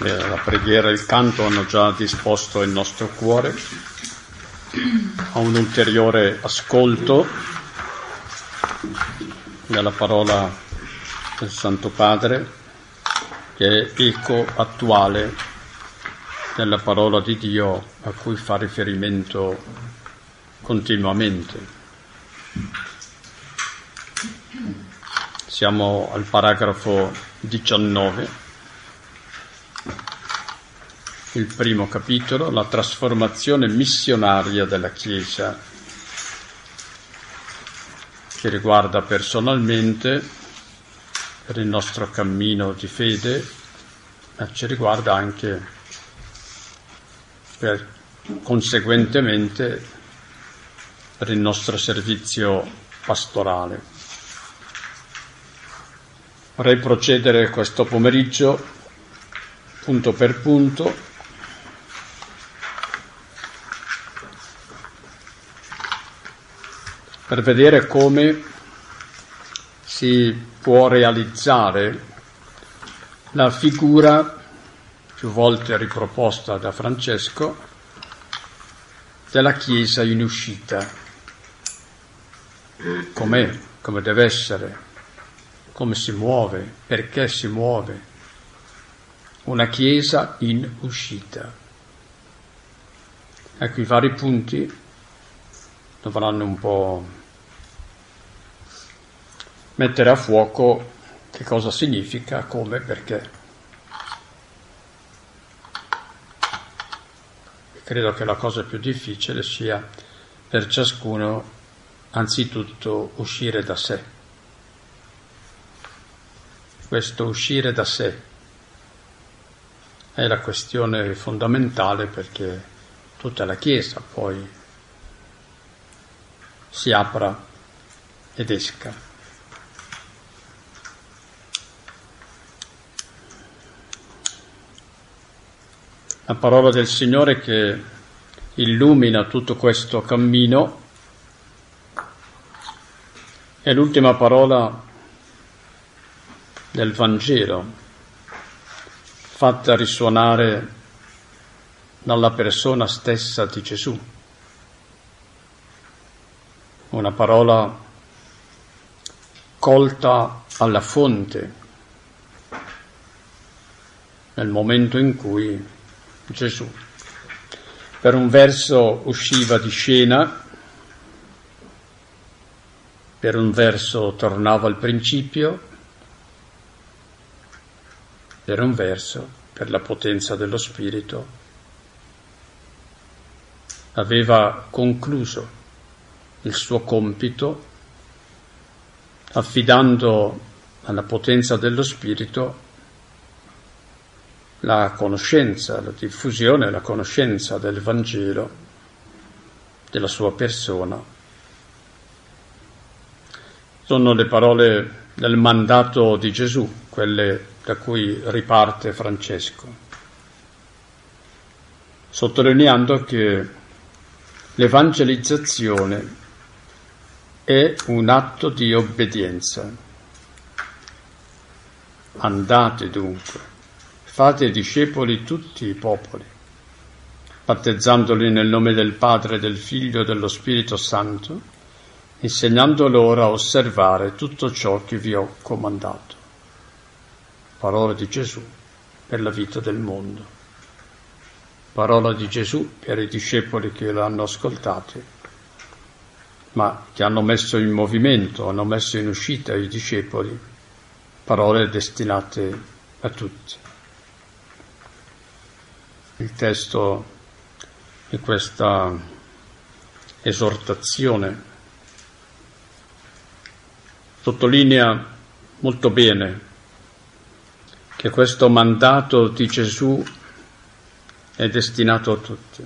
La preghiera e il canto hanno già disposto il nostro cuore a un ulteriore ascolto della parola del Santo Padre, che è eco attuale della parola di Dio a cui fa riferimento continuamente. Siamo al paragrafo 19, il primo capitolo, la trasformazione missionaria della Chiesa. Ci riguarda personalmente per il nostro cammino di fede, ma ci riguarda anche conseguentemente per il nostro servizio pastorale. Vorrei procedere questo pomeriggio punto per punto per vedere come si può realizzare la figura più volte riproposta da Francesco della Chiesa in uscita. Com'è, come deve essere, come si muove, perché si muove. Una Chiesa in uscita. Ecco, i vari punti dovranno un po' mettere a fuoco che cosa significa, come, perché. Credo che la cosa più difficile sia per ciascuno anzitutto uscire da sé. Questo uscire da sé è la questione fondamentale, perché tutta la Chiesa poi si apra ed esca. La parola del Signore che illumina tutto questo cammino è l'ultima parola del Vangelo, fatta risuonare dalla persona stessa di Gesù. Una parola colta alla fonte, nel momento in cui Gesù, per un verso, usciva di scena, per un verso tornava al principio, per un verso, per la potenza dello Spirito, aveva concluso il suo compito, affidando alla potenza dello Spirito la conoscenza, la diffusione e la conoscenza del Vangelo, della sua persona. Sono le parole del mandato di Gesù, quelle da cui riparte Francesco, sottolineando che l'evangelizzazione è un atto di obbedienza. Andate dunque, fate discepoli tutti i popoli, battezzandoli nel nome del Padre, del Figlio e dello Spirito Santo, insegnando loro a osservare tutto ciò che vi ho comandato. Parola di Gesù per la vita del mondo. Parola di Gesù per i discepoli che l'hanno ascoltato, ma che hanno messo in movimento, hanno messo in uscita i discepoli, parole destinate a tutti. Il testo di questa esortazione sottolinea molto bene che questo mandato di Gesù è destinato a tutti.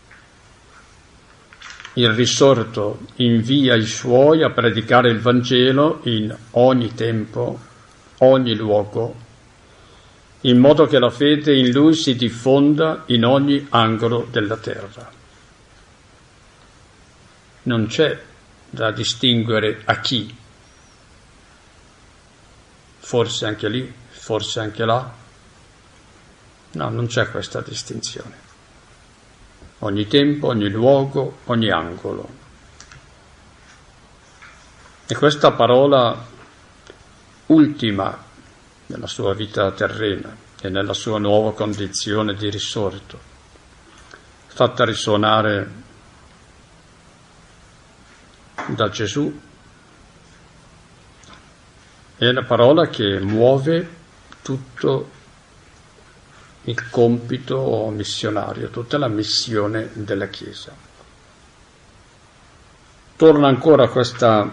Il risorto invia i suoi a predicare il Vangelo in ogni tempo, ogni luogo, in modo che la fede in Lui si diffonda in ogni angolo della terra. Non c'è da distinguere a chi, forse anche lì, forse anche là, No, non c'è questa distinzione. Ogni tempo, ogni luogo, ogni angolo. E questa parola ultima nella sua vita terrena e nella sua nuova condizione di risorto, fatta risuonare da Gesù, è la parola che muove tutto il compito missionario, tutta la missione della Chiesa. Torna ancora questa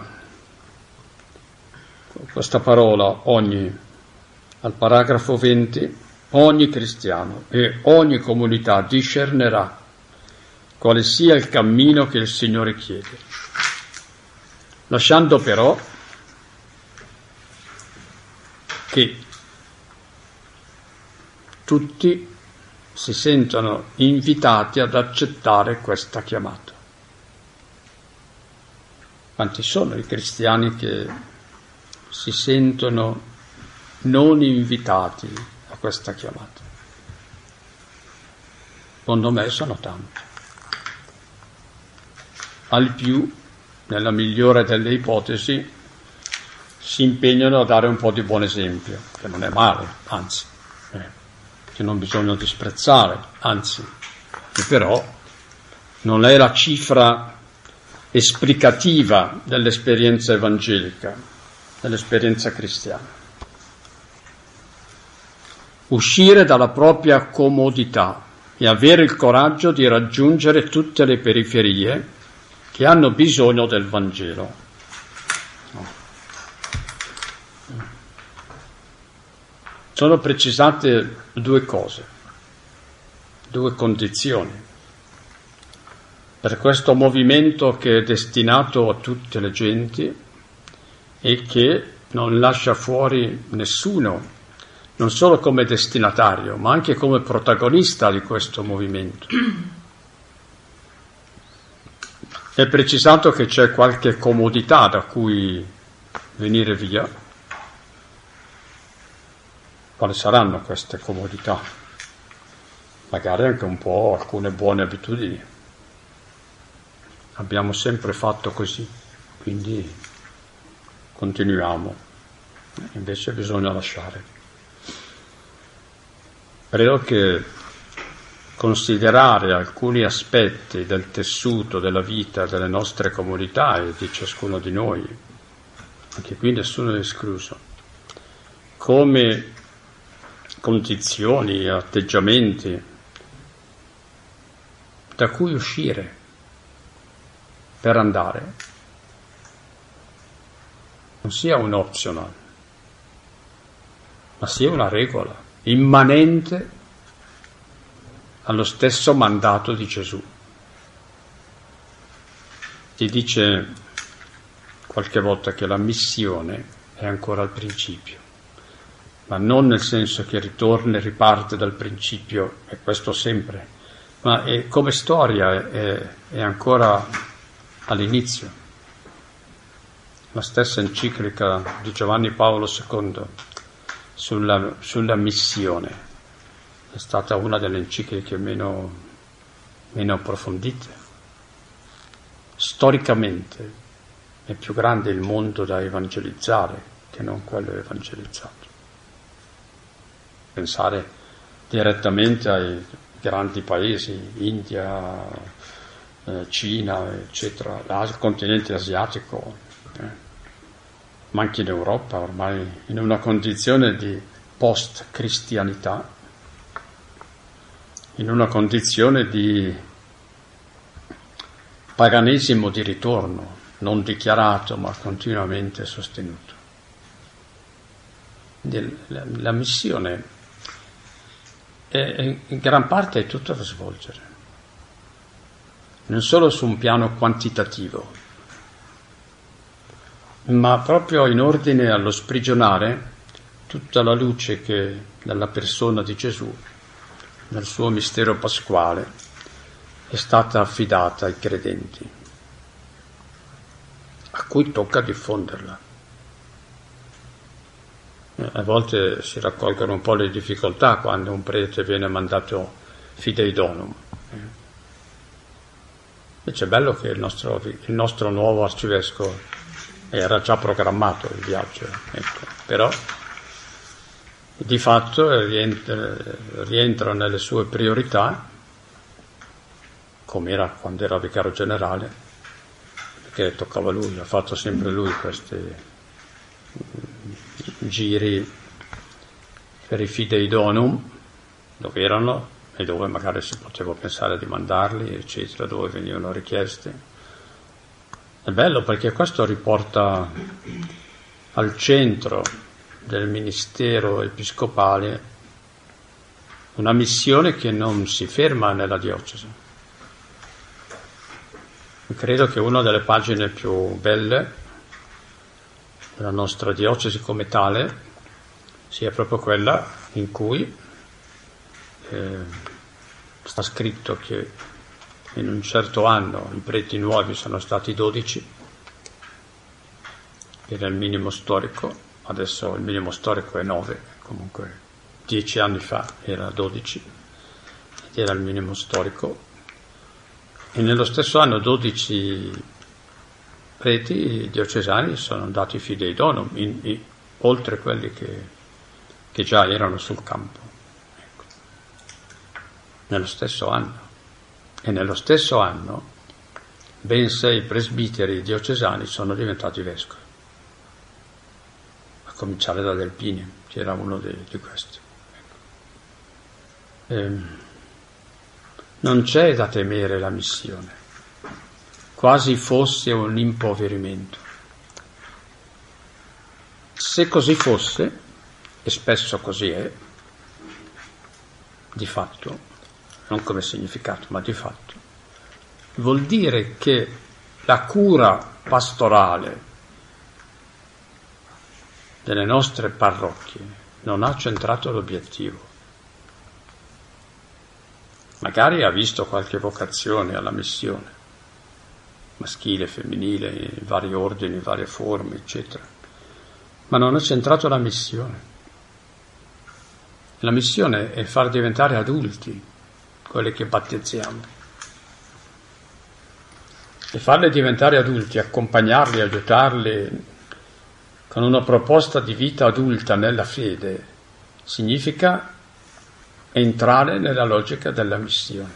parola ogni, al paragrafo 20, ogni cristiano e ogni comunità discernerà quale sia il cammino che il Signore chiede, lasciando però che tutti si sentono invitati ad accettare questa chiamata. Quanti sono i cristiani che si sentono non invitati a questa chiamata? Secondo me sono tanti. Al più, nella migliore delle ipotesi, si impegnano a dare un po' di buon esempio, che non è male, anzi, che non bisogna disprezzare, anzi, che però non è la cifra esplicativa dell'esperienza evangelica, dell'esperienza cristiana. Uscire dalla propria comodità e avere il coraggio di raggiungere tutte le periferie che hanno bisogno del Vangelo. Sono precisate due cose, due condizioni per questo movimento che è destinato a tutte le genti e che non lascia fuori nessuno, non solo come destinatario, ma anche come protagonista di questo movimento. È precisato che c'è qualche comodità da cui venire via. Quali saranno queste comodità? Magari anche un po' alcune buone abitudini. Abbiamo sempre fatto così, quindi continuiamo. Invece bisogna lasciare. Credo che considerare alcuni aspetti del tessuto della vita delle nostre comunità e di ciascuno di noi, anche qui nessuno è escluso, come condizioni, atteggiamenti da cui uscire per andare, non sia un optional, ma sia una regola immanente allo stesso mandato di Gesù. Si dice qualche volta che la missione è ancora al principio, ma non nel senso che ritorna e riparte dal principio, e questo sempre, ma è, come storia è ancora all'inizio. La stessa enciclica di Giovanni Paolo II sulla missione è stata una delle encicliche meno approfondite. Storicamente è più grande il mondo da evangelizzare che non quello evangelizzato. Pensare direttamente ai grandi paesi, India, Cina, eccetera, il continente asiatico, ma anche in Europa, ormai in una condizione di post-cristianità, in una condizione di paganesimo di ritorno, non dichiarato ma continuamente sostenuto. La missione in gran parte è tutto da svolgere, non solo su un piano quantitativo, ma proprio in ordine allo sprigionare tutta la luce che dalla persona di Gesù, nel suo mistero pasquale, è stata affidata ai credenti, a cui tocca diffonderla. A volte si raccolgono un po' le difficoltà quando un prete viene mandato fidei donum. Invece è bello che il nostro nuovo arcivescovo era già programmato il viaggio, ecco. Però di fatto rientra nelle sue priorità, come era quando era vicario generale, perché toccava lui, ha fatto sempre lui questi giri per i fidei donum, dove erano e dove magari si poteva pensare di mandarli, eccetera, dove venivano richiesti. È bello perché questo riporta al centro del ministero episcopale una missione che non si ferma nella diocesi. Credo che una delle pagine più belle della nostra diocesi come tale sia proprio quella in cui sta scritto che in un certo anno i preti nuovi sono stati 12, che era il minimo storico, adesso il minimo storico è 9, comunque 10 anni fa era 12, ed era il minimo storico, e nello stesso anno 12 preti diocesani sono andati fidei donum, oltre quelli che già erano sul campo. Nello stesso anno. E nello stesso anno ben 6 presbiteri diocesani sono diventati vescovi, a cominciare da Delpini, che era uno di questi. Non c'è da temere la missione, quasi fosse un impoverimento. Se così fosse, e spesso così è, di fatto, non come significato, ma di fatto, vuol dire che la cura pastorale delle nostre parrocchie non ha centrato l'obiettivo. Magari ha visto qualche vocazione alla missione, maschile, femminile, in vari ordini, in varie forme, eccetera, ma non ha centrato la missione. La missione è far diventare adulti quelli che battezziamo, e farli diventare adulti, accompagnarli, aiutarli con una proposta di vita adulta nella fede, significa entrare nella logica della missione.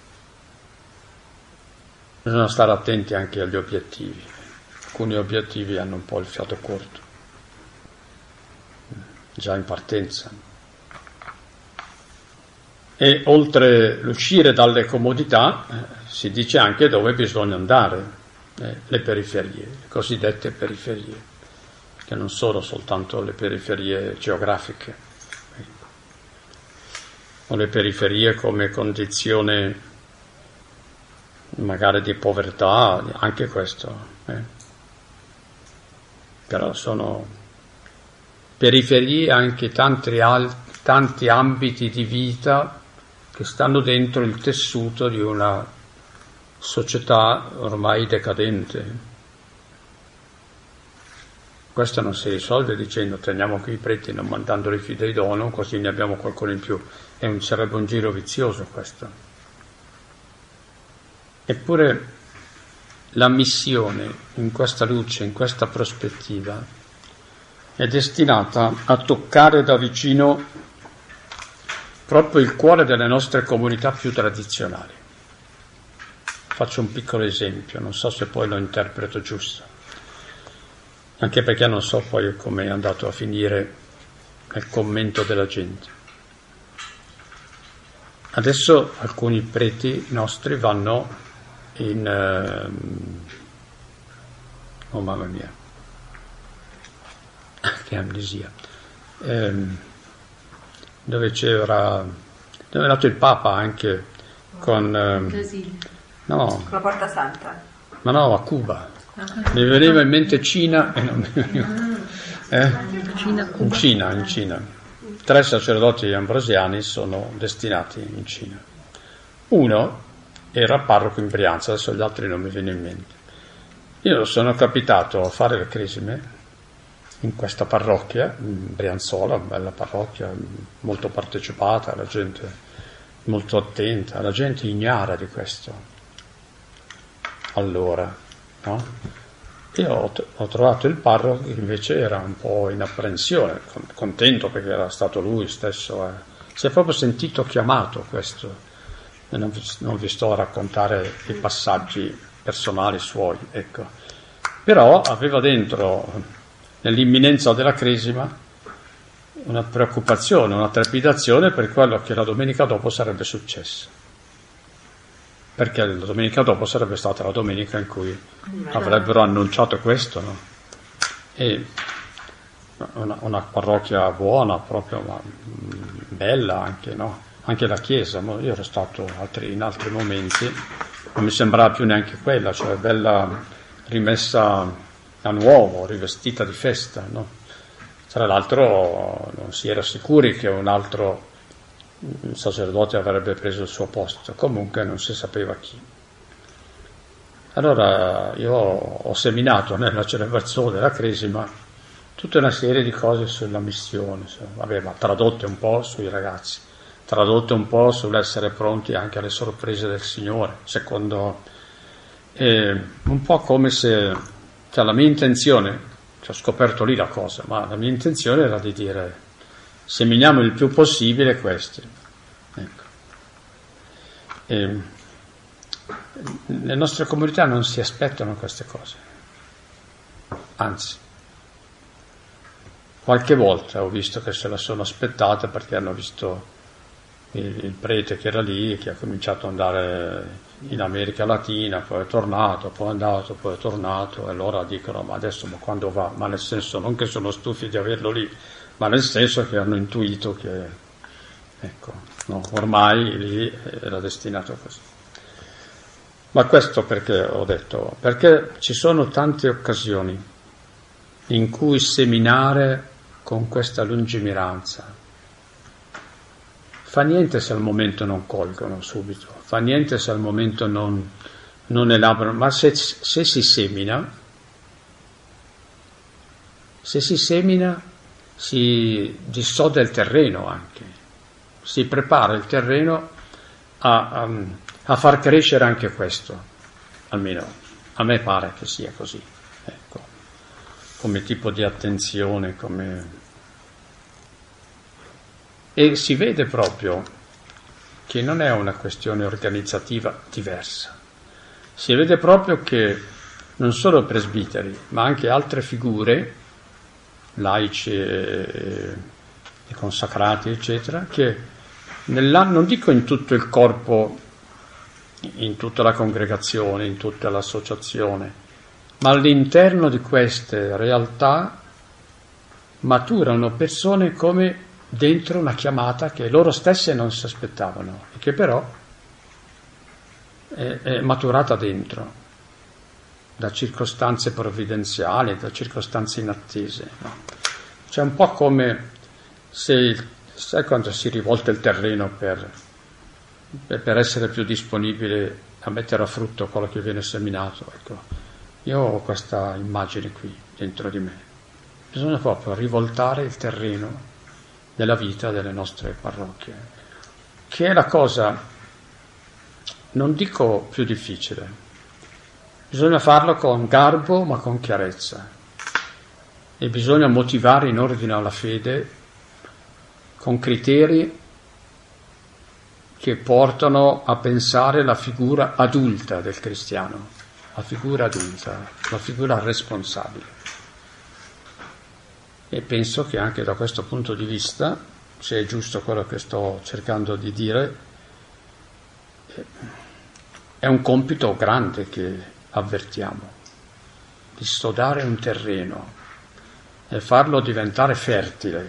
Bisogna stare attenti anche agli obiettivi. Alcuni obiettivi hanno un po' il fiato corto, già in partenza. E oltre l'uscire dalle comodità si dice anche dove bisogna andare, le periferie, le cosiddette periferie, che non sono soltanto le periferie geografiche, o le periferie come condizione magari di povertà, anche questo, però sono periferie anche tanti ambiti di vita che stanno dentro il tessuto di una società ormai decadente. Questo non si risolve dicendo teniamo qui i preti non mandandoli fidei donum, così ne abbiamo qualcuno in più. Sarebbe un giro vizioso questo. Eppure la missione in questa luce, in questa prospettiva, è destinata a toccare da vicino proprio il cuore delle nostre comunità più tradizionali. Faccio un piccolo esempio, non so se poi lo interpreto giusto, anche perché non so poi come è andato a finire nel commento della gente. Adesso alcuni preti nostri vanno in... oh mamma mia, che amnesia! Dove è nato il Papa anche con no, con la Porta Santa, ma no, a Cuba. Mi veniva in mente Cina e non mi veniva in Cina. 3 sacerdoti ambrosiani sono destinati in Cina. Uno era parroco in Brianza, adesso gli altri non mi vengono in mente. Io sono capitato a fare le cresime in questa parrocchia, Brianzola, bella parrocchia, molto partecipata, la gente molto attenta, la gente ignara di questo. Allora, no? Io ho trovato il parroco che invece era un po' in apprensione, contento perché era stato lui stesso, si è proprio sentito chiamato questo, e non vi sto a raccontare i passaggi personali suoi, ecco. Però aveva dentro, nell'imminenza della cresima, una preoccupazione, una trepidazione per quello che la domenica dopo sarebbe successo. Perché la domenica dopo sarebbe stata la domenica in cui avrebbero annunciato questo, no? E una parrocchia buona, proprio bella anche, no? Anche la chiesa, io ero stato in altri momenti, non mi sembrava più neanche quella, cioè bella rimessa a nuovo, rivestita di festa, no? Tra l'altro non si era sicuri che un altro sacerdote avrebbe preso il suo posto, comunque non si sapeva chi. Allora io ho seminato nella celebrazione della Cresima tutta una serie di cose sulla missione, ma tradotte un po' sui ragazzi, tradotte un po' sull'essere pronti anche alle sorprese del Signore, secondo un po' come se, cioè la mia intenzione, ho scoperto lì la cosa, ma la mia intenzione era di dire seminiamo il più possibile questi. Ecco. Le nostre comunità non si aspettano queste cose, anzi, qualche volta ho visto che se la sono aspettata perché hanno visto il prete che era lì, che ha cominciato ad andare in America Latina, poi è tornato, poi è andato, poi è tornato, e allora dicono ma adesso ma quando va? Ma nel senso non che sono stufi di averlo lì, ma nel senso che hanno intuito che, ecco, no, ormai lì era destinato così. Ma questo perché ho detto? Perché ci sono tante occasioni in cui seminare con questa lungimiranza. Fa niente se al momento non colgono subito, fa niente se al momento non elaborano, ma se si semina, si dissoda il terreno anche, si prepara il terreno a far crescere anche questo, almeno a me pare che sia così, ecco, come tipo di attenzione, e si vede proprio che non è una questione organizzativa diversa, si vede proprio che non solo presbiteri, ma anche altre figure, laici e consacrati, eccetera, che non dico in tutto il corpo, in tutta la congregazione, in tutta l'associazione, ma all'interno di queste realtà maturano persone come dentro una chiamata che loro stesse non si aspettavano e che però è maturata dentro da circostanze provvidenziali, da circostanze inattese, no? C'è un po' come se sai quando si rivolta il terreno per essere più disponibile a mettere a frutto quello che viene seminato, ecco. Io ho questa immagine qui dentro di me, bisogna proprio rivoltare il terreno della vita delle nostre parrocchie, che è la cosa, non dico più difficile, bisogna farlo con garbo ma con chiarezza, e bisogna motivare in ordine alla fede con criteri che portano a pensare la figura adulta del cristiano, la figura adulta, la figura responsabile. E penso che anche da questo punto di vista, se è giusto quello che sto cercando di dire, è un compito grande che avvertiamo, di sodare un terreno e farlo diventare fertile,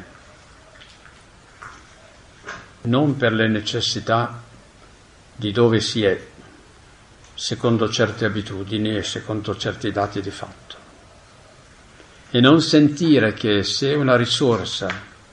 non per le necessità di dove si è, secondo certe abitudini e secondo certi dati di fatto. E non sentire che se una risorsa,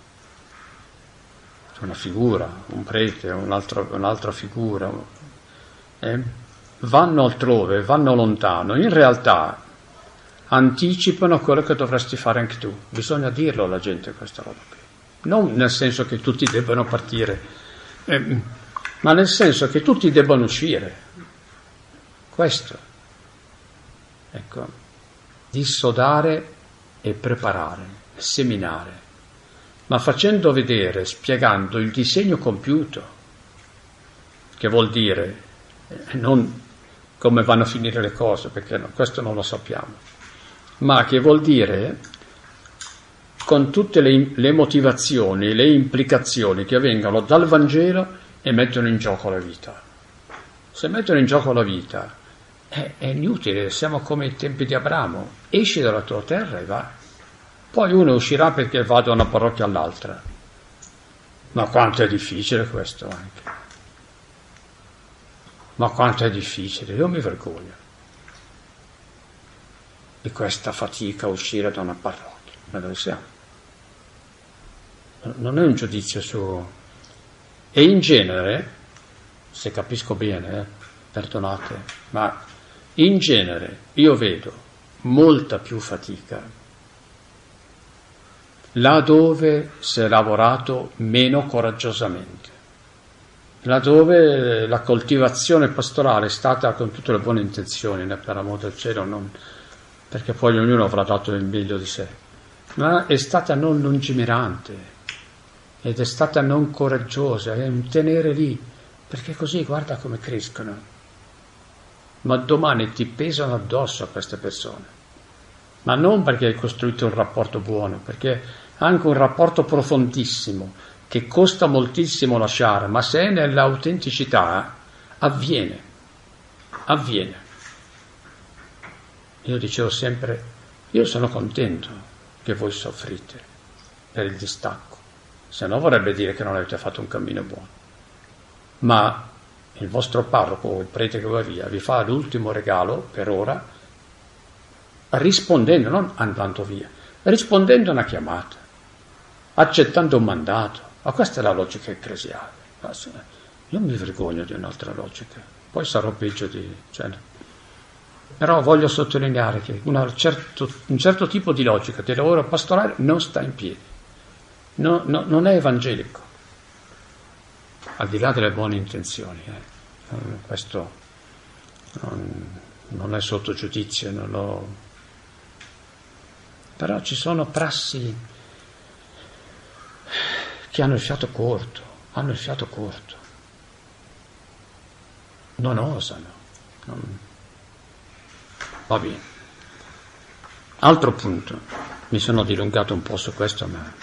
una figura, un prete, un'altra figura, vanno altrove, vanno lontano, in realtà anticipano quello che dovresti fare anche tu. Bisogna dirlo alla gente questa roba qui. Non nel senso che tutti debbano partire, ma nel senso che tutti debbano uscire. Questo. Ecco, dissodare e preparare, seminare, ma facendo vedere, spiegando il disegno compiuto, che vuol dire non come vanno a finire le cose, perché no, questo non lo sappiamo, ma che vuol dire con tutte le motivazioni, le implicazioni che vengono dal Vangelo e mettono in gioco la vita. Se mettono in gioco la vita è inutile, siamo come ai tempi di Abramo, esci dalla tua terra e vai. Poi uno uscirà perché va da una parrocchia all'altra. Ma quanto è difficile questo anche. Ma quanto è difficile, io mi vergogno di questa fatica a uscire da una parrocchia. Ma dove siamo? Non è un giudizio su... E in genere, se capisco bene, perdonate, ma in genere io vedo molta più fatica là dove si è lavorato meno coraggiosamente, là dove la coltivazione pastorale è stata con tutte le buone intenzioni, per amor del cielo, non, perché poi ognuno avrà dato il meglio di sé, ma è stata non lungimirante ed è stata non coraggiosa, è un tenere lì, perché così guarda come crescono. Ma domani ti pesano addosso a queste persone, ma non perché hai costruito un rapporto buono, perché anche un rapporto profondissimo che costa moltissimo lasciare, ma se è nell'autenticità avviene. Io dicevo sempre, io sono contento che voi soffrite per il distacco, se no vorrebbe dire che non avete fatto un cammino buono, ma il vostro parroco, il prete che va via, vi fa l'ultimo regalo per ora, rispondendo, non andando via, rispondendo a una chiamata, accettando un mandato. Ma questa è la logica ecclesiale. Io mi vergogno di un'altra logica, poi sarò peggio di... Però voglio sottolineare che un certo tipo di logica del lavoro pastorale non sta in piedi, non è evangelico, al di là delle buone intenzioni. Questo non è sotto giudizio, però ci sono prassi che hanno il fiato corto, non osano. Va bene. Altro punto, mi sono dilungato un po' su questo, ma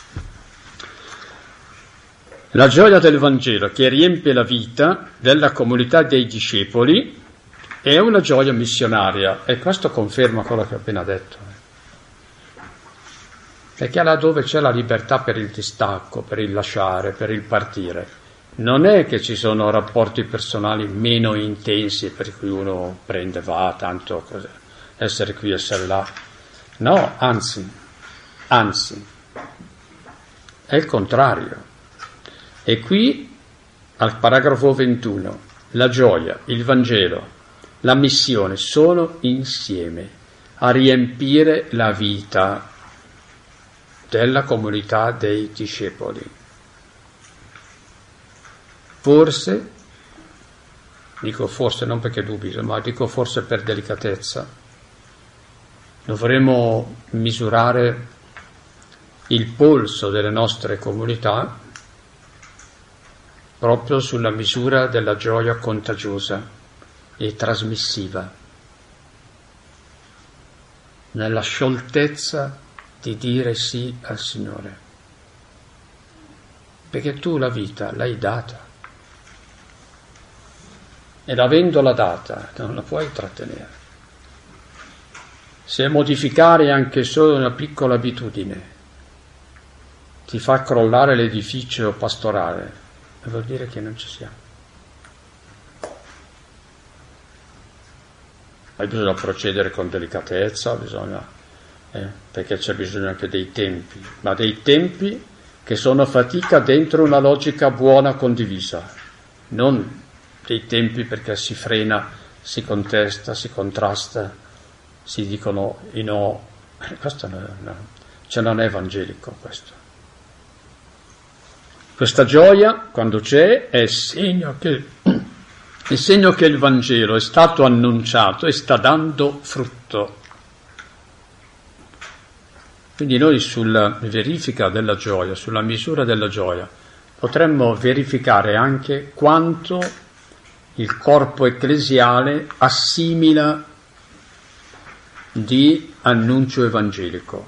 la gioia del Vangelo che riempie la vita della comunità dei discepoli è una gioia missionaria, e questo conferma quello che ho appena detto. Perché là dove c'è la libertà per il distacco, per il lasciare, per il partire, non è che ci sono rapporti personali meno intensi per cui uno prende, va, tanto essere qui, essere là. No, anzi, è il contrario. E qui, al paragrafo 21, la gioia, il Vangelo, la missione sono insieme a riempire la vita della comunità dei discepoli. Forse, dico forse non perché dubito, ma dico forse per delicatezza, dovremo misurare il polso delle nostre comunità proprio sulla misura della gioia contagiosa e trasmissiva, nella scioltezza di dire sì al Signore, perché tu la vita l'hai data, ed avendola data non la puoi trattenere. Se modificare anche solo una piccola abitudine ti fa crollare l'edificio pastorale, vuol dire che non ci siamo. Poi bisogna procedere con delicatezza, perché c'è bisogno anche dei tempi, ma dei tempi che sono fatica dentro una logica buona condivisa, non dei tempi perché si frena, si contesta, si contrasta, si dicono questo cioè non è evangelico questo. Questa gioia, quando c'è, è il segno che il Vangelo è stato annunciato e sta dando frutto. Quindi noi sulla verifica della gioia, sulla misura della gioia, potremmo verificare anche quanto il corpo ecclesiale assimila di annuncio evangelico.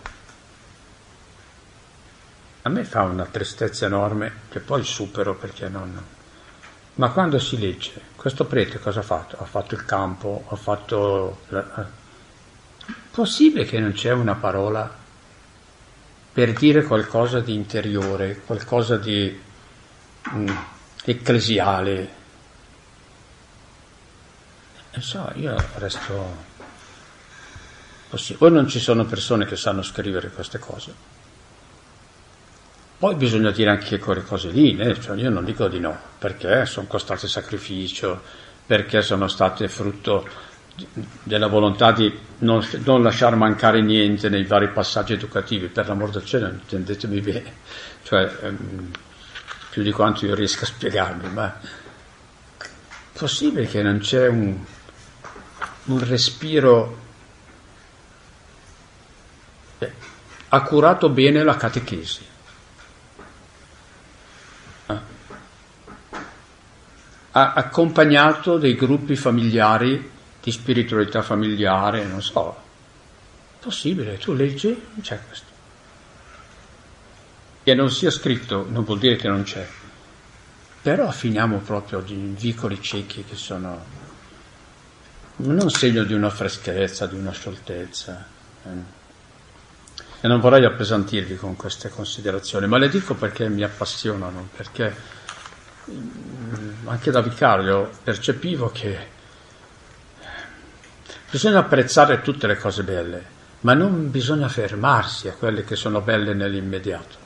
A me fa una tristezza enorme, che poi supero perché non... Ma quando si legge, questo prete cosa ha fatto? Ha fatto il campo, ha fatto... Possibile che non c'è una parola per dire qualcosa di interiore, qualcosa di ecclesiale? Non so, io resto... O non ci sono persone che sanno scrivere queste cose. Poi bisogna dire anche quelle cose lì, cioè io non dico di no, perché sono costate sacrificio, perché sono state frutto della volontà di non lasciar mancare niente nei vari passaggi educativi, per l'amor del cielo, intendetemi bene, cioè più di quanto io riesca a spiegarmi, ma è possibile che non c'è un respiro. Ha curato bene la catechesi. Ha accompagnato dei gruppi familiari di spiritualità familiare, non so. Possibile, tu leggi, non c'è questo. Che non sia scritto non vuol dire che non c'è. Però finiamo proprio in vicoli ciechi che sono non segno di una freschezza, di una scioltezza. E non vorrei appesantirvi con queste considerazioni, ma le dico perché mi appassionano, perché anche da vicario percepivo che bisogna apprezzare tutte le cose belle, ma non bisogna fermarsi a quelle che sono belle nell'immediato.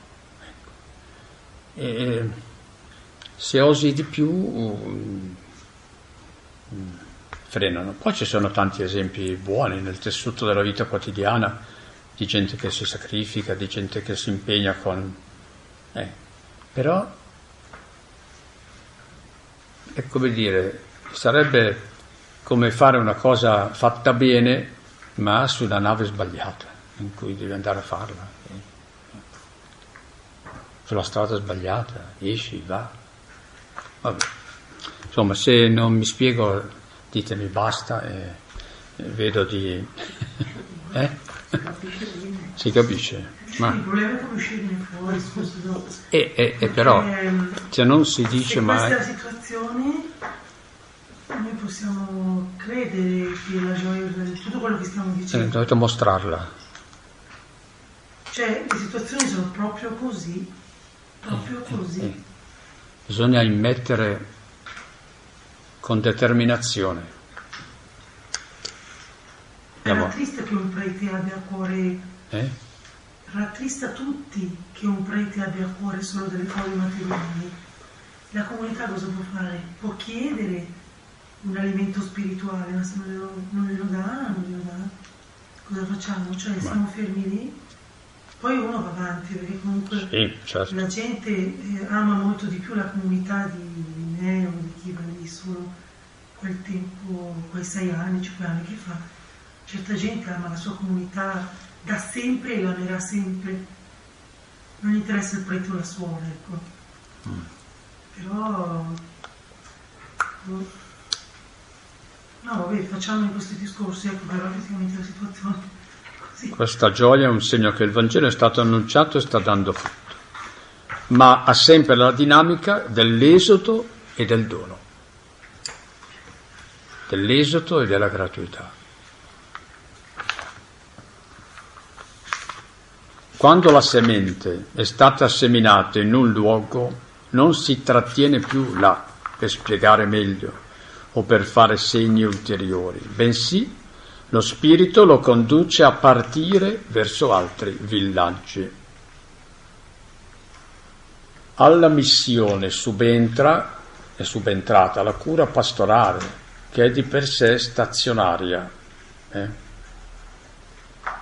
E se osi di più frenano. Poi ci sono tanti esempi buoni nel tessuto della vita quotidiana, di gente che si sacrifica, di gente che si impegna con... però è come dire, sarebbe come fare una cosa fatta bene ma sulla nave sbagliata in cui devi andare a farla, sulla strada sbagliata, esci, va. Vabbè. Insomma, se non mi spiego ditemi basta e vedo di... Si capisce? Ma... Il problema è come uscirne fuori, scusa. Però se non si dice mai... In questa situazione noi possiamo credere che la gioia di tutto quello che stiamo dicendo. Dovete mostrarla. Cioè, le situazioni sono proprio così. Bisogna immettere con determinazione. Rattrista che un prete abbia a cuore, rattrista tutti che un prete abbia a cuore solo delle cose materiali. La comunità cosa può fare? Può chiedere un alimento spirituale, ma se non glielo dà, cosa facciamo? Cioè siamo fermi lì? Poi uno va avanti, perché comunque sì, certo. La gente ama molto di più la comunità di me o di chi va lì solo quel tempo, quei 6 anni, 5 anni che fa. Certa gente ama la sua comunità da sempre e l'amerà sempre. Non gli interessa il prete o la suora, ecco. Però... No, vabbè, facciamo in questi discorsi, ecco, però effettivamente la situazione così. Questa gioia è un segno che il Vangelo è stato annunciato e sta dando frutto, ma ha sempre la dinamica dell'esodo e del dono, dell'esodo e della gratuità. Quando la semente è stata seminata in un luogo, non si trattiene più là per spiegare meglio o per fare segni ulteriori, bensì lo spirito lo conduce a partire verso altri villaggi. Alla missione è subentrata la cura pastorale, che è di per sé stazionaria.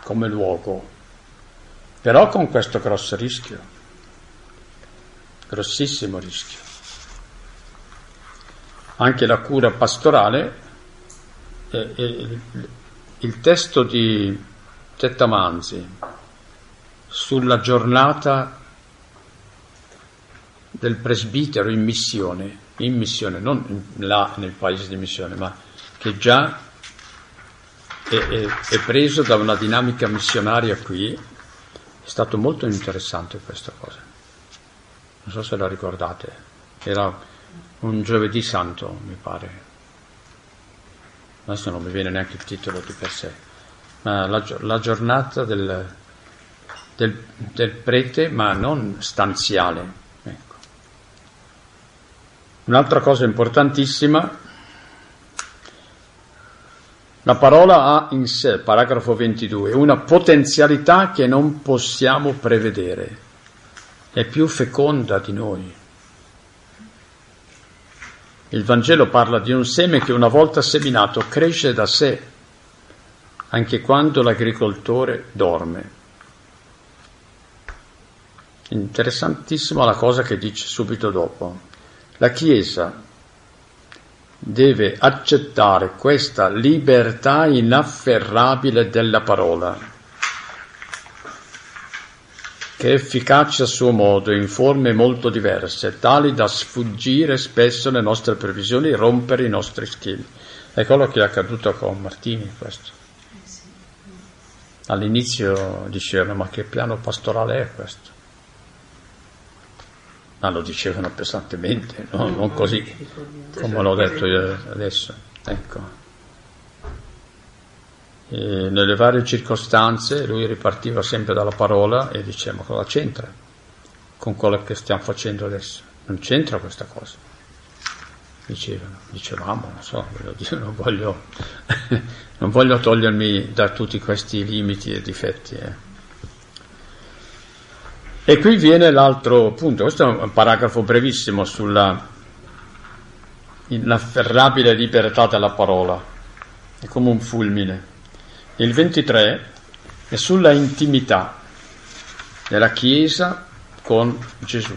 come luogo, però con questo grosso rischio, grossissimo rischio. Anche la cura pastorale, il testo di Tettamanzi sulla giornata del presbitero in missione, non là nel paese di missione, ma che già è preso da una dinamica missionaria qui, è stato molto interessante questa cosa. Non so se la ricordate, era un giovedì santo, mi pare. Adesso non mi viene neanche il titolo di per sé, ma la giornata del prete, ma non stanziale. Ecco. Un'altra cosa importantissima, la parola ha in sé, paragrafo 22, una potenzialità che non possiamo prevedere, è più feconda di noi. Il Vangelo parla di un seme che una volta seminato cresce da sé, anche quando l'agricoltore dorme. Interessantissima la cosa che dice subito dopo. La Chiesa deve accettare questa libertà inafferrabile della parola, che è efficace a suo modo, in forme molto diverse, tali da sfuggire spesso le nostre previsioni e rompere i nostri schemi. È quello che è accaduto con Martini, questo. All'inizio dicevano, ma che piano pastorale è questo? Ma lo dicevano pesantemente, no? Non così, come l'ho detto io adesso. Ecco. E nelle varie circostanze lui ripartiva sempre dalla parola e diceva, ma cosa c'entra con quello che stiamo facendo adesso? Non c'entra questa cosa. Dicevamo, non so, non voglio togliermi da tutti questi limiti e difetti. E qui viene l'altro punto, questo è un paragrafo brevissimo sulla inafferrabile libertà della parola, è come un fulmine. Il 23 è sulla intimità della Chiesa con Gesù.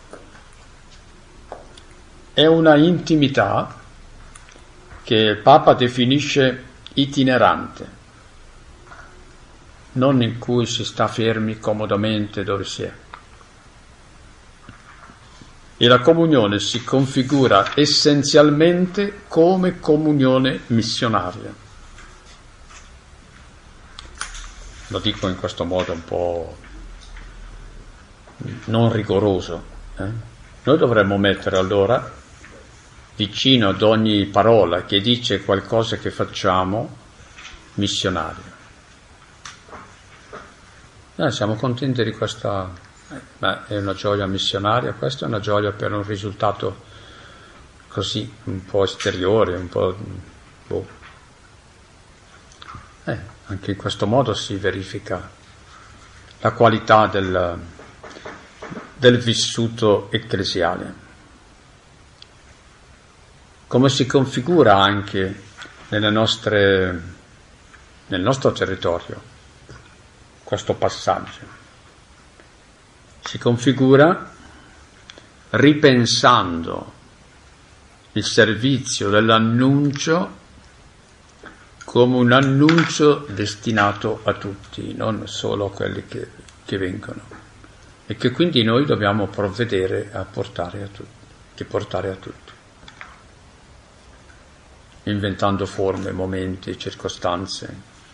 È una intimità che il Papa definisce itinerante, non in cui si sta fermi comodamente dove si è. E la comunione si configura essenzialmente come comunione missionaria. Lo dico in questo modo un po' non rigoroso. Noi dovremmo mettere allora vicino ad ogni parola che dice qualcosa che facciamo missionario. Siamo contenti di questa, è una gioia missionaria, questa è una gioia per un risultato così un po' esteriore, un po' anche in questo modo si verifica la qualità del vissuto ecclesiale. Come si configura anche nel nostro territorio questo passaggio? Si configura ripensando il servizio dell'annuncio come un annuncio destinato a tutti, non solo a quelli che vengono, e che quindi noi dobbiamo provvedere a portare a tutti, inventando forme, momenti, circostanze.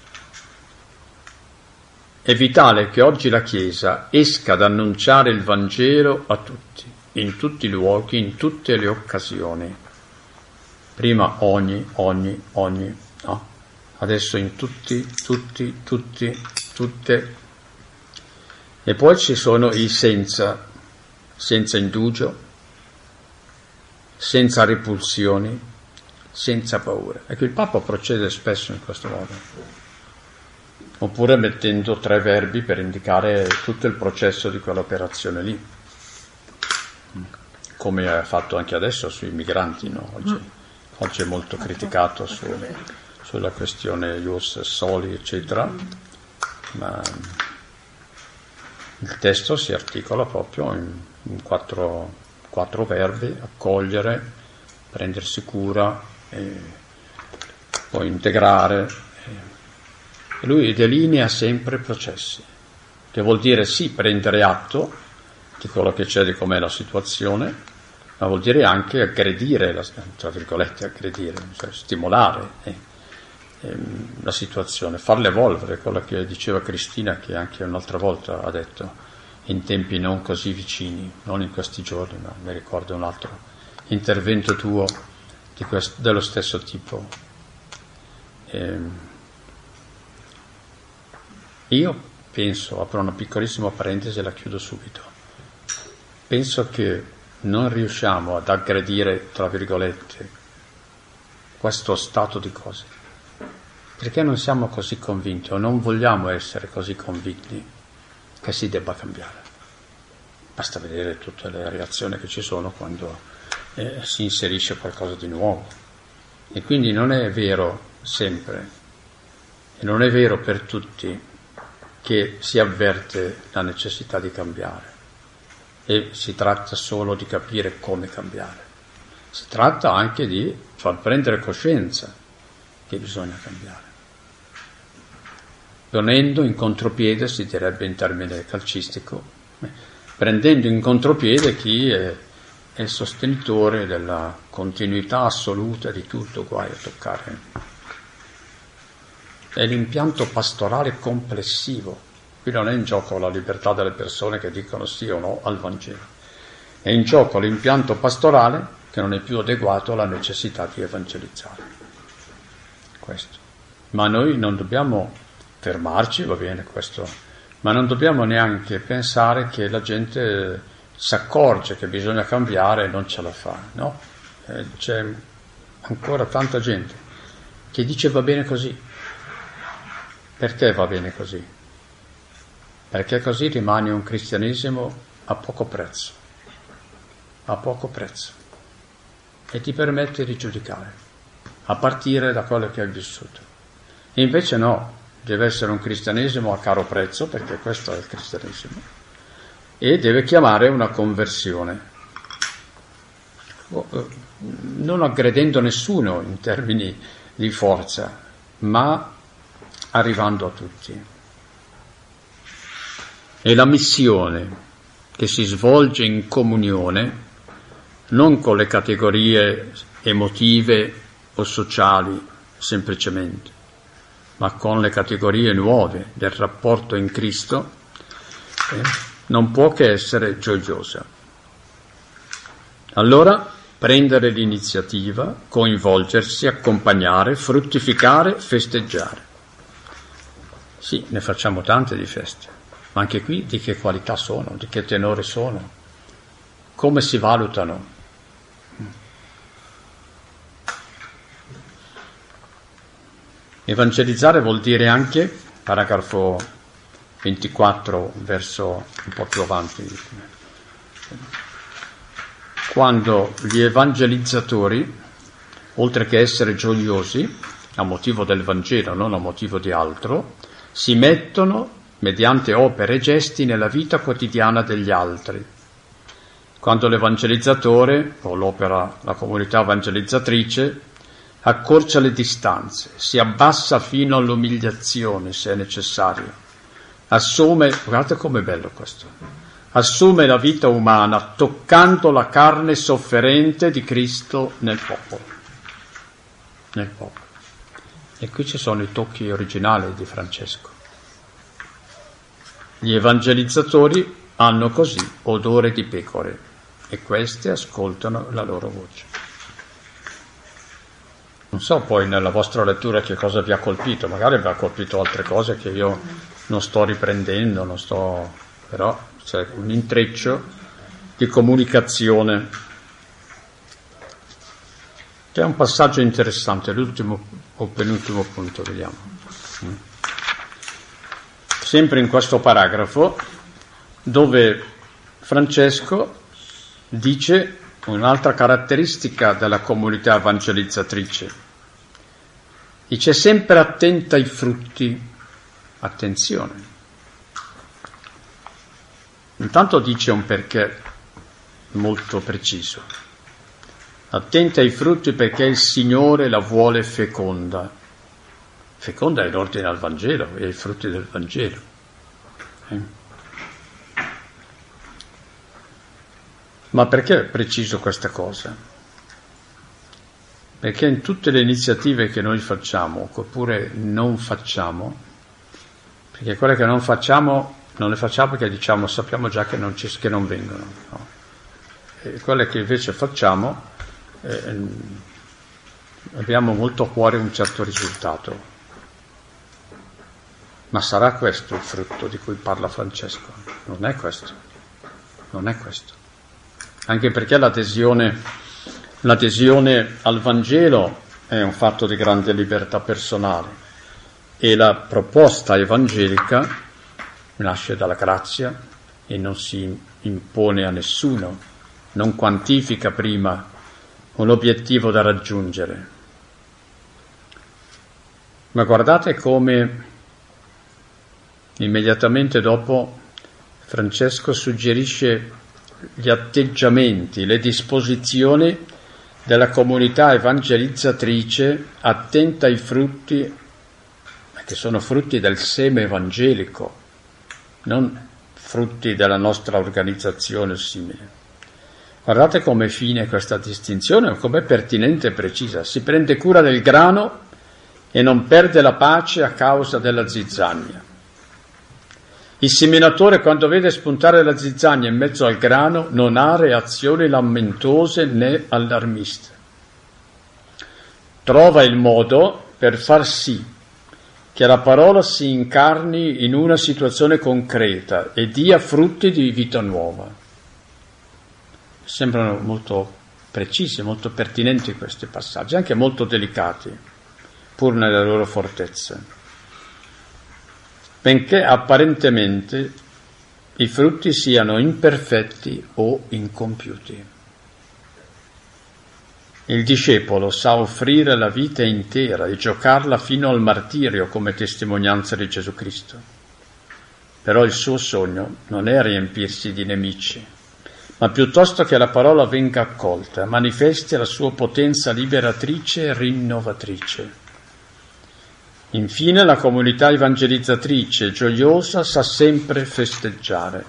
È vitale che oggi la Chiesa esca ad annunciare il Vangelo a tutti, in tutti i luoghi, in tutte le occasioni. Prima ogni, no? Adesso in tutti, tutte. E poi ci sono i senza indugio, senza repulsioni, senza paura. Ecco, il Papa procede spesso in questo modo, oppure mettendo 3 verbi per indicare tutto il processo di quell'operazione lì, come ha fatto anche adesso sui migranti, no? Oggi è molto criticato sulla questione ius soli, eccetera, ma il testo si articola proprio in quattro verbi: accogliere, prendersi cura, poi integrare. E lui delinea sempre processi, che vuol dire sì prendere atto di quello che c'è, di com'è la situazione, ma vuol dire anche aggredire, tra virgolette aggredire, cioè stimolare la situazione, farla evolvere, quello che diceva Cristina, che anche un'altra volta ha detto, in tempi non così vicini, non in questi giorni, ma mi ricordo un altro intervento tuo dello stesso tipo. Io penso, apro una piccolissima parentesi e la chiudo subito, penso che non riusciamo ad aggredire, tra virgolette, questo stato di cose, perché non siamo così convinti o non vogliamo essere così convinti che si debba cambiare. Basta vedere tutte le reazioni che ci sono quando si inserisce qualcosa di nuovo. E quindi non è vero sempre, e non è vero per tutti, che si avverte la necessità di cambiare. E si tratta solo di capire come cambiare. Si tratta anche di far prendere coscienza che bisogna cambiare. Ponendo in contropiede, si direbbe in termine calcistico, prendendo in contropiede chi è sostenitore della continuità assoluta di tutto, guai a toccare. È l'impianto pastorale complessivo. Qui non è in gioco la libertà delle persone che dicono sì o no al Vangelo. È in gioco l'impianto pastorale che non è più adeguato alla necessità di evangelizzare. Questo. Ma noi non dobbiamo fermarci, va bene questo, ma non dobbiamo neanche pensare che la gente si accorge che bisogna cambiare e non ce la fa, no? C'è ancora tanta gente che dice va bene così. Perché va bene così? Perché così rimane un cristianesimo a poco prezzo, e ti permette di giudicare, a partire da quello che hai vissuto. E invece no, deve essere un cristianesimo a caro prezzo, perché questo è il cristianesimo, e deve chiamare una conversione, non aggredendo nessuno in termini di forza, ma arrivando a tutti. E la missione che si svolge in comunione, non con le categorie emotive o sociali semplicemente, ma con le categorie nuove del rapporto in Cristo, non può che essere gioiosa. Allora prendere l'iniziativa, coinvolgersi, accompagnare, fruttificare, festeggiare. Sì, ne facciamo tante di feste, ma anche qui di che qualità sono, di che tenore sono, come si valutano. Evangelizzare vuol dire anche, paragrafo 24, verso un po' più avanti, quando gli evangelizzatori, oltre che essere gioiosi, a motivo del Vangelo, non a motivo di altro, si mettono, mediante opere e gesti, nella vita quotidiana degli altri. Quando l'evangelizzatore, o la comunità evangelizzatrice, accorcia le distanze, si abbassa fino all'umiliazione, se è necessario, assume, guardate com'è bello questo, assume la vita umana toccando la carne sofferente di Cristo nel popolo. E qui ci sono i tocchi originali di Francesco. Gli evangelizzatori hanno così odore di pecore e queste ascoltano la loro voce. Non so poi nella vostra lettura che cosa vi ha colpito, magari vi ha colpito altre cose che io non sto riprendendo, però c'è un intreccio di comunicazione. C'è un passaggio interessante, l'ultimo o penultimo punto, vediamo. Sempre in questo paragrafo, dove Francesco dice un'altra caratteristica della comunità evangelizzatrice. Dice sempre attenta ai frutti, Attenzione. Intanto dice un perché molto preciso. Attenta ai frutti perché il Signore la vuole feconda. Feconda è in ordine al Vangelo e ai frutti del Vangelo. Ma perché è preciso questa cosa? Perché in tutte le iniziative che noi facciamo, oppure non facciamo, perché quelle che non facciamo, non le facciamo perché diciamo sappiamo già che non vengono, no? E quelle che invece facciamo abbiamo molto a cuore un certo risultato. Ma sarà questo il frutto di cui parla Francesco? Non è questo. Non è questo. Anche perché l'adesione al Vangelo è un fatto di grande libertà personale e la proposta evangelica nasce dalla grazia e non si impone a nessuno, non quantifica prima un obiettivo da raggiungere. Ma guardate come immediatamente dopo Francesco suggerisce gli atteggiamenti, le disposizioni della comunità evangelizzatrice attenta ai frutti, che sono frutti del seme evangelico, non frutti della nostra organizzazione o simile. Guardate come è fine questa distinzione, come è pertinente e precisa. Si prende cura del grano e non perde la pace a causa della zizzania. Il seminatore, quando vede spuntare la zizzania in mezzo al grano, non ha reazioni lamentose né allarmiste. Trova il modo per far sì che la parola si incarni in una situazione concreta e dia frutti di vita nuova. Sembrano molto precisi, molto pertinenti questi passaggi, anche molto delicati, pur nelle loro fortezze. Benché apparentemente i frutti siano imperfetti o incompiuti. Il discepolo sa offrire la vita intera e giocarla fino al martirio come testimonianza di Gesù Cristo. Però il suo sogno non è riempirsi di nemici, ma piuttosto che la parola venga accolta, manifesti la sua potenza liberatrice e rinnovatrice. Infine la comunità evangelizzatrice gioiosa sa sempre festeggiare.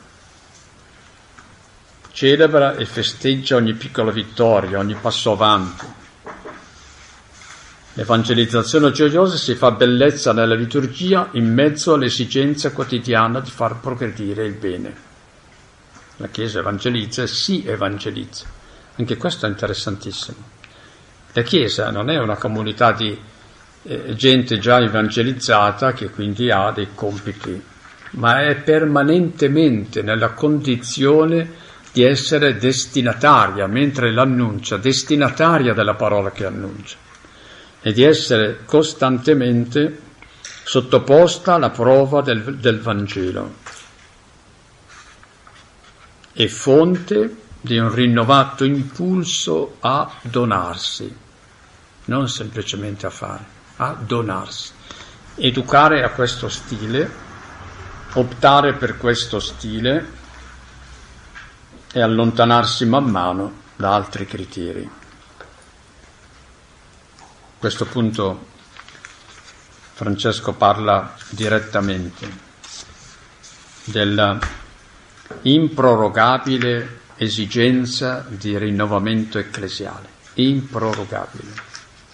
Celebra e festeggia ogni piccola vittoria, ogni passo avanti. L'evangelizzazione gioiosa si fa bellezza nella liturgia in mezzo all'esigenza quotidiana di far progredire il bene. La Chiesa evangelizza e si evangelizza. Anche questo è interessantissimo. La Chiesa non è una comunità di gente già evangelizzata che quindi ha dei compiti, ma è permanentemente nella condizione di essere destinataria, mentre l'annuncia, destinataria della parola che annuncia, e di essere costantemente sottoposta alla prova del Vangelo e fonte di un rinnovato impulso a donarsi, non semplicemente a fare, a donarsi, educare a questo stile, optare per questo stile e allontanarsi man mano da altri criteri. A questo punto Francesco parla direttamente della improrogabile esigenza di rinnovamento ecclesiale, improrogabile.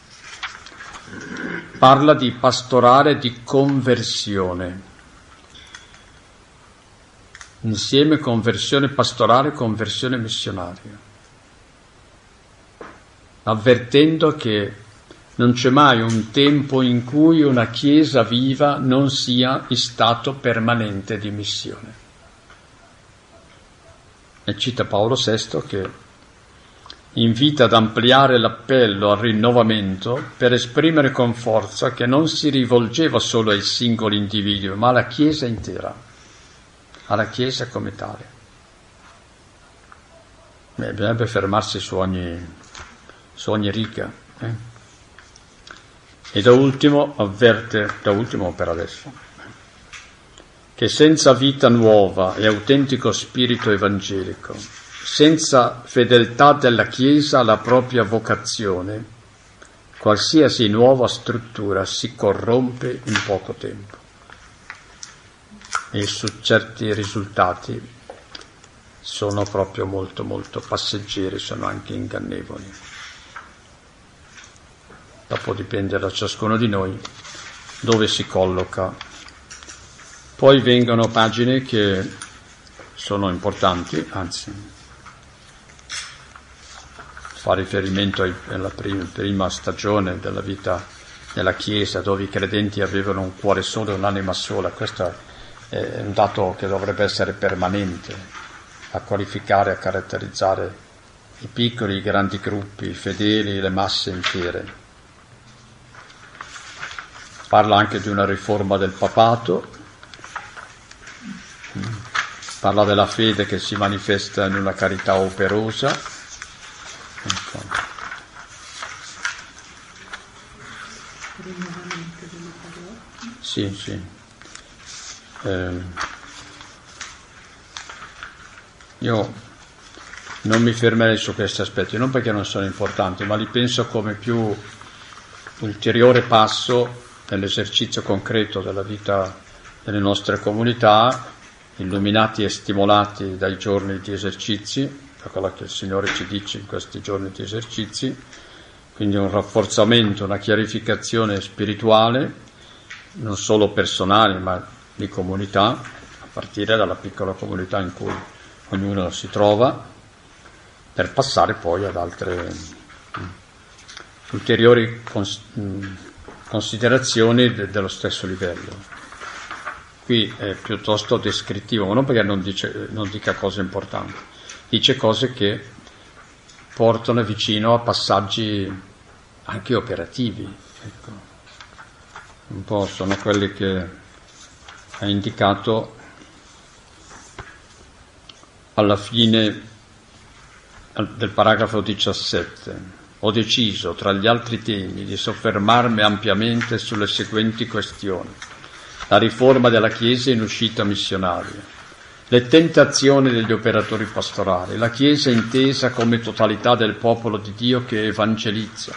Parla di pastorale di conversione, insieme conversione pastorale, conversione missionaria, avvertendo che non c'è mai un tempo in cui una Chiesa viva non sia in stato permanente di missione. E cita Paolo VI che invita ad ampliare l'appello al rinnovamento per esprimere con forza che non si rivolgeva solo ai singoli individui, ma alla Chiesa intera, alla Chiesa come tale. Bisognerebbe fermarsi su ogni riga. E da ultimo avverte, per adesso, che senza vita nuova e autentico spirito evangelico, senza fedeltà della Chiesa alla propria vocazione, qualsiasi nuova struttura si corrompe in poco tempo e su certi risultati sono proprio molto molto passeggeri, sono anche ingannevoli. Dopo dipende da ciascuno di noi dove si colloca. Poi vengono pagine che sono importanti, anzi fa riferimento alla prima stagione della vita della Chiesa, dove i credenti avevano un cuore solo e un'anima sola. Questo è un dato che dovrebbe essere permanente, a qualificare, a caratterizzare i piccoli, i grandi gruppi, i fedeli, le masse intere. Parla anche di una riforma del papato, parla della fede che si manifesta in una carità operosa. Sì. Io non mi fermerei su questi aspetti, non perché non sono importanti, ma li penso come più ulteriore passo nell'esercizio concreto della vita delle nostre comunità, illuminati e stimolati dai giorni di esercizi, da quello che il Signore ci dice in questi giorni di esercizi, quindi un rafforzamento, una chiarificazione spirituale, non solo personale ma di comunità, a partire dalla piccola comunità in cui ognuno si trova, per passare poi ad altre ulteriori considerazioni dello stesso livello. Qui è piuttosto descrittivo, ma non perché non dica cose importanti, dice cose che portano vicino a passaggi anche operativi. Ecco. Un po' sono quelli che ha indicato alla fine del paragrafo 17. Ho deciso, tra gli altri temi, di soffermarmi ampiamente sulle seguenti questioni: la riforma della Chiesa in uscita missionaria, le tentazioni degli operatori pastorali, la Chiesa intesa come totalità del popolo di Dio che evangelizza,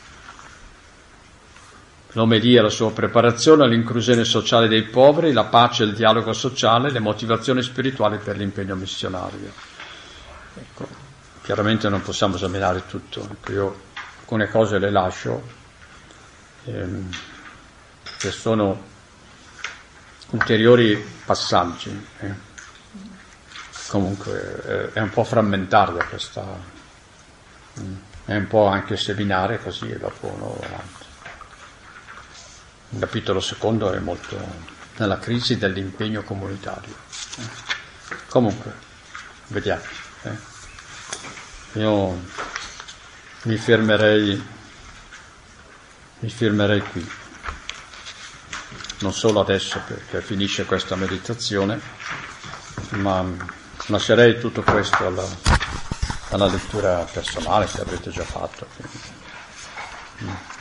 l'omelia, la sua preparazione, l'inclusione sociale dei poveri, la pace, il dialogo sociale, le motivazioni spirituali per l'impegno missionario. Ecco, chiaramente non possiamo esaminare tutto, ecco, io alcune cose le lascio, che sono ulteriori passaggi. Comunque è un po' frammentaria questa, è un po' anche seminare così e dopo uno va avanti. Il capitolo secondo è molto nella crisi dell'impegno comunitario. Comunque, vediamo. Io mi fermerei qui. Non solo adesso perché finisce questa meditazione, ma lascerei tutto questo alla lettura personale che avete già fatto. Quindi.